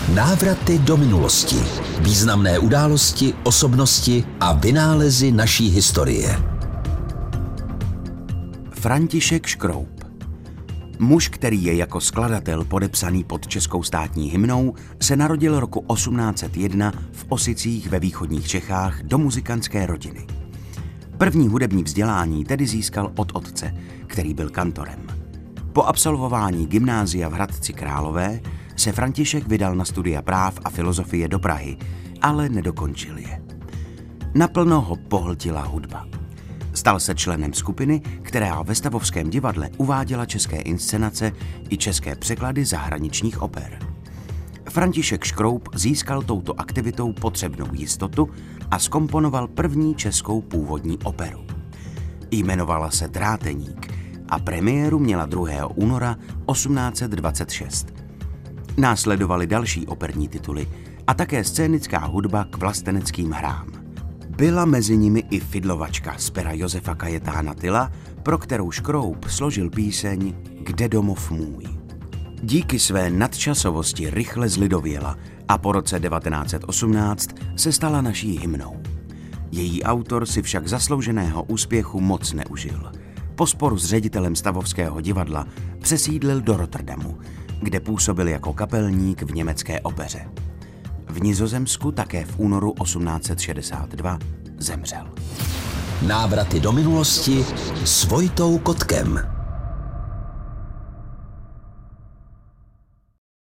Návraty do minulosti. Významné události, osobnosti a vynálezy naší historie. František Škroup. Muž, který je jako skladatel podepsaný pod českou státní hymnou, se narodil roku 1801 v Osicích ve východních Čechách do muzikantské rodiny. První hudební vzdělání tedy získal od otce, který byl kantorem. Po absolvování gymnázia v Hradci Králové se František vydal na studia práv a filozofie do Prahy, ale nedokončil je. Naplno ho pohltila hudba. Stal se členem skupiny, která ve Stavovském divadle uváděla české inscenace i české překlady zahraničních oper. František Škroup získal touto aktivitou potřebnou jistotu a zkomponoval první českou původní operu. Jmenovala se Dráteník a premiéru měla 2. února 1826. Následovaly další operní tituly a také scénická hudba k vlasteneckým hrám. Byla mezi nimi i fidlovačka z pera Josefa Kajetána Tyla, pro kterou Škroup složil píseň Kde domov můj. Díky své nadčasovosti rychle zlidověla a po roce 1918 se stala naší hymnou. Její autor si však zaslouženého úspěchu moc neužil. Po sporu s ředitelem Stavovského divadla přesídlil do Rotterdamu, kde působil jako kapelník v německé opeře. V Nizozemsku také v únoru 1862 zemřel. Návraty do minulosti s Vojtou Kotkem.